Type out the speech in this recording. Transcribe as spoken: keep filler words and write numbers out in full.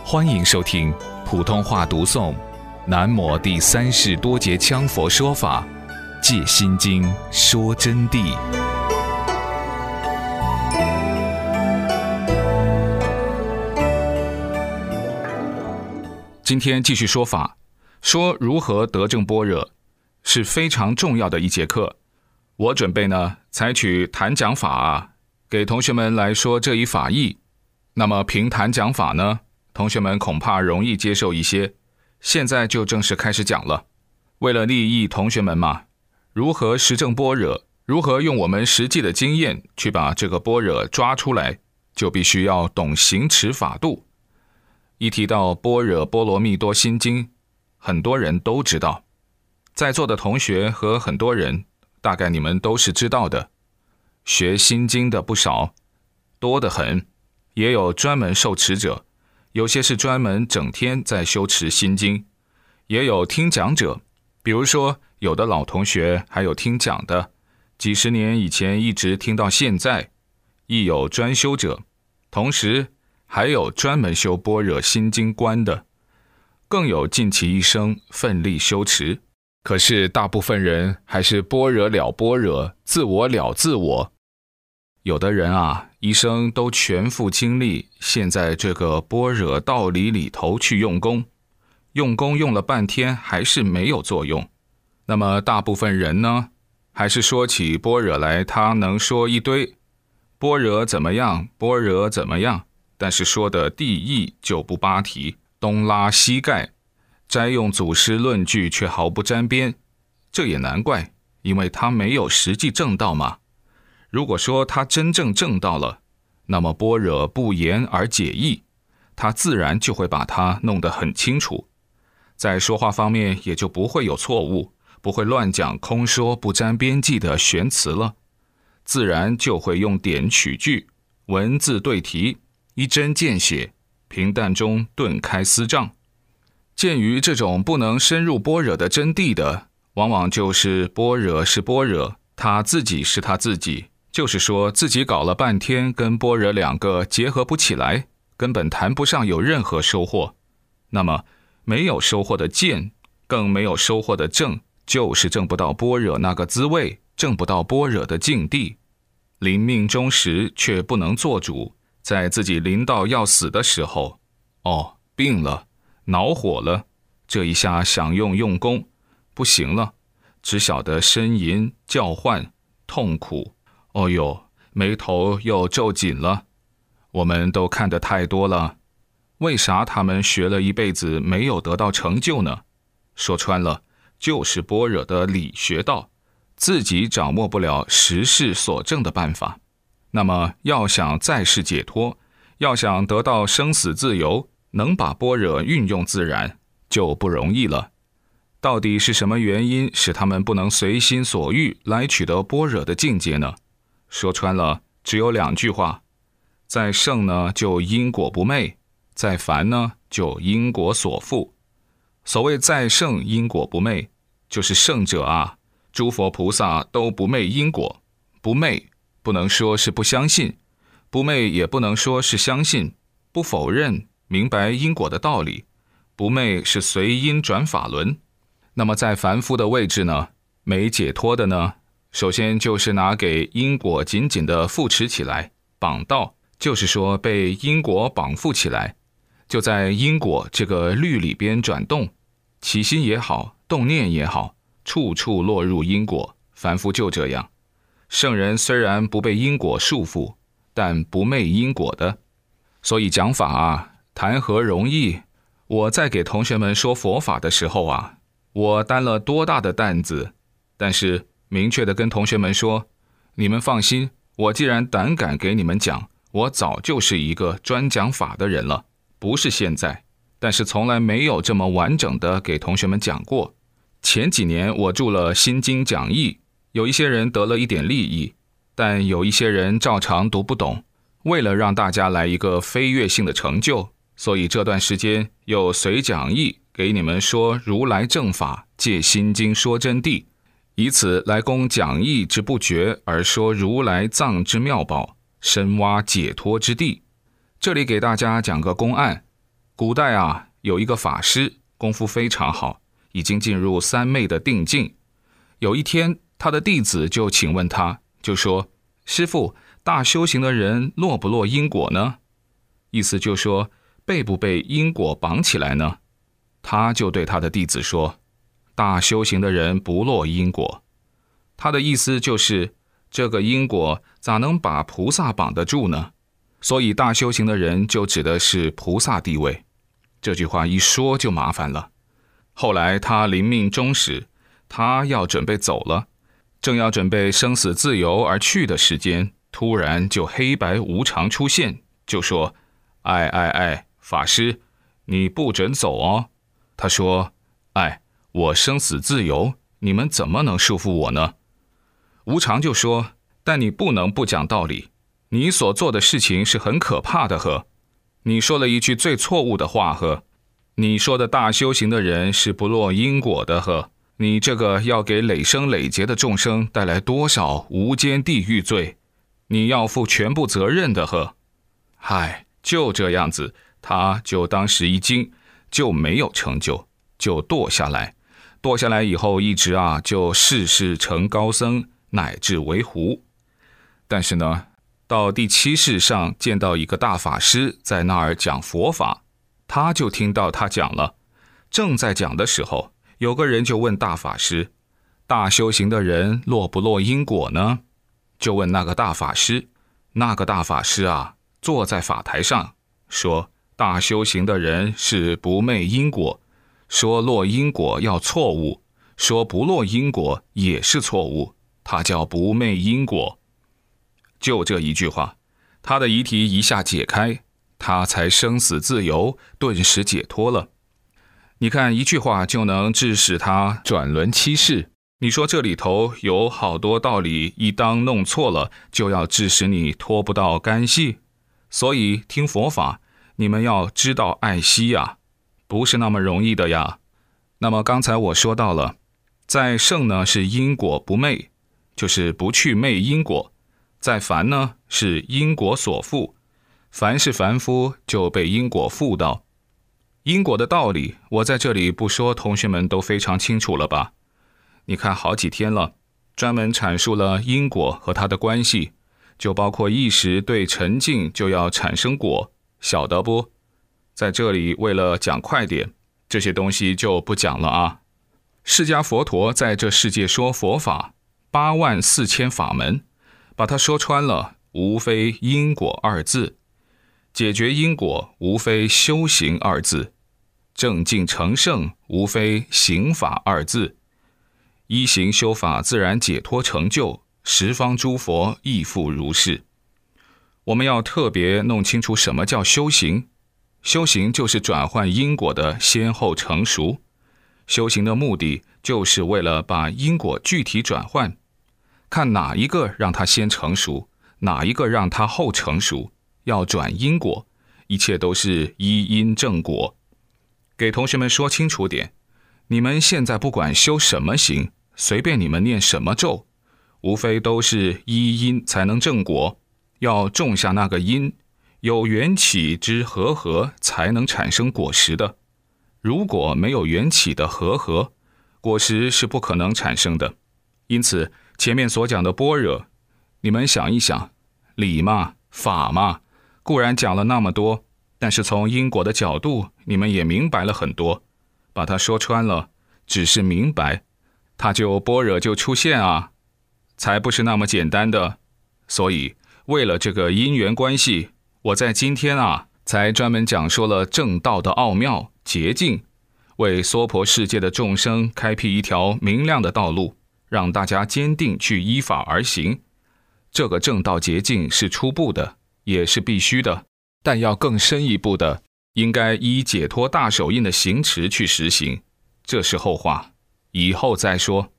欢迎收听普通话读诵南摩第三世多杰羌佛说法借心经说真谛。今天继续说法，说如何得证般若是非常重要的一节课。我准备呢采取谈讲法啊，给同学们来说这一法义。那么凭谈讲法呢，同学们恐怕容易接受一些。现在就正式开始讲了。为了利益同学们嘛，如何实证般若，如何用我们实际的经验去把这个般若抓出来，就必须要懂行持法度。一提到般若波罗蜜多心经，很多人都知道，在座的同学和很多人大概你们都是知道的。学心经的不少，多得很，也有专门受持者，有些是专门整天在修持心经，也有听讲者，比如说有的老同学还有听讲的，几十年以前一直听到现在，亦有专修者，同时还有专门修般若心经观的，更有尽其一生奋力修持。可是大部分人还是般若了般若，自我了自我。有的人啊，一生都全副精力陷在这个般若道理里头去用功，用功用了半天还是没有作用。那么大部分人呢，还是说起般若来，他能说一堆般若怎么样，般若怎么样，但是说的地义就不扒题，东拉西盖，摘用祖师论据却毫不沾边。这也难怪，因为他没有实际证道嘛。如果说他真正证道了，那么般若不言而解义，他自然就会把它弄得很清楚，在说话方面也就不会有错误，不会乱讲空说不沾边际的玄词了，自然就会用典取句，文字对题，一针见血，平淡中顿开思障。鉴于这种不能深入般若的真谛的，往往就是般若是般若，他自己是他自己，就是说自己搞了半天跟般若两个结合不起来，根本谈不上有任何收获。那么没有收获的见，更没有收获的证，就是证不到般若那个滋味，证不到般若的境地。临命终时却不能做主，在自己临到要死的时候，哦，病了，恼火了，这一下想用用功，不行了，只晓得呻吟叫唤痛苦，哦哟，眉头又皱紧了。我们都看得太多了，为啥他们学了一辈子没有得到成就呢？说穿了，就是般若的理学道，自己掌握不了实事所证的办法。那么要想在世解脱，要想得到生死自由，能把般若运用自然，就不容易了。到底是什么原因使他们不能随心所欲来取得般若的境界呢？说穿了，只有两句话：在圣呢，就因果不昧；在凡呢，就因果所缚。所谓在圣因果不昧，就是圣者啊，诸佛菩萨都不昧因果。不昧不能说是不相信，不昧也不能说是相信，不否认，明白因果的道理。不昧是随因转法轮。那么在凡夫的位置呢，没解脱的呢，首先就是拿给因果紧紧的扶持起来，绑道，就是说被因果绑缚起来，就在因果这个律里边转动，起心也好，动念也好，处处落入因果。凡夫就这样。圣人虽然不被因果束缚，但不昧因果的。所以讲法啊，谈何容易。我在给同学们说佛法的时候啊，我担了多大的担子，但是明确的跟同学们说，你们放心，我既然胆敢给你们讲，我早就是一个专讲法的人了，不是现在，但是从来没有这么完整的给同学们讲过。前几年我著了心经讲义，有一些人得了一点利益，但有一些人照常读不懂。为了让大家来一个飞跃性的成就，所以这段时间又随讲义给你们说如来正法，借心经说真谛，以此来供讲义之不绝，而说如来藏之妙宝，深挖解脱之地。这里给大家讲个公案， 古代啊，有一个法师，功夫非常好，已经进入三昧的定境。有一天，他的弟子就请问他，就说：师父，大修行的人落不落因果呢？意思就说被不被因果绑起来呢？他就对他的弟子说，大修行的人不落因果。他的意思就是这个因果咋能把菩萨绑得住呢？所以大修行的人就指的是菩萨地位。这句话一说就麻烦了。后来他临命终时，他要准备走了，正要准备生死自由而去的时间，突然就黑白无常出现，就说：哎哎哎，法师，你不准走哦。他说：哎，我生死自由，你们怎么能束缚我呢？无常就说：但你不能不讲道理，你所做的事情是很可怕的呵。你说了一句最错误的话呵，你说的大修行的人是不落因果的呵，你这个要给累生累劫的众生带来多少无间地狱罪，你要负全部责任的呵。嗨，就这样子，他就当时一惊，就没有成就，就堕下来。堕下来以后一直啊，就世世成高僧，乃至为狐。但是呢，到第七世上见到一个大法师在那儿讲佛法，他就听到他讲了。正在讲的时候，有个人就问大法师：大修行的人落不落因果呢？就问那个大法师。那个大法师啊，坐在法台上说，大修行的人是不昧因果，说落因果要错误，说不落因果也是错误，他叫不昧因果。就这一句话，他的疑题一下解开，他才生死自由，顿时解脱了。你看，一句话就能致使他转轮七世。你说这里头有好多道理，一当弄错了，就要致使你脱不到干系。所以听佛法，你们要知道爱惜呀，不是那么容易的呀。那么刚才我说到了，在圣呢是因果不昧，就是不去昧因果；在凡呢是因果所缚，凡是凡夫就被因果缚到。因果的道理，我在这里不说，同学们都非常清楚了吧？你看好几天了，专门阐述了因果和它的关系，就包括意识对沉静就要产生果，晓得不？在这里为了讲快点，这些东西就不讲了啊。释迦佛陀在这世界说佛法，八万四千法门，把它说穿了，无非因果二字；解决因果，无非修行二字；正境成圣，无非行法二字。依行修法，自然解脱成就，十方诸佛亦复如是。我们要特别弄清楚什么叫修行。修行就是转换因果的先后成熟，修行的目的就是为了把因果具体转换，看哪一个让它先成熟，哪一个让它后成熟，要转因果，一切都是依因正果。给同学们说清楚点，你们现在不管修什么行，随便你们念什么咒，无非都是依因才能正果，要种下那个因，有缘起之和合才能产生果实的。如果没有缘起的和合，果实是不可能产生的。因此前面所讲的般若，你们想一想，理嘛法嘛，固然讲了那么多，但是从因果的角度，你们也明白了很多。把它说穿了，只是明白，它就般若就出现啊，才不是那么简单的。所以为了这个因缘关系，我在今天啊，才专门讲说了正道的奥妙捷径，为娑婆世界的众生开辟一条明亮的道路，让大家坚定去依法而行。这个正道捷径是初步的，也是必须的，但要更深一步的，应该依解脱大手印的行持去实行，这是后话，以后再说。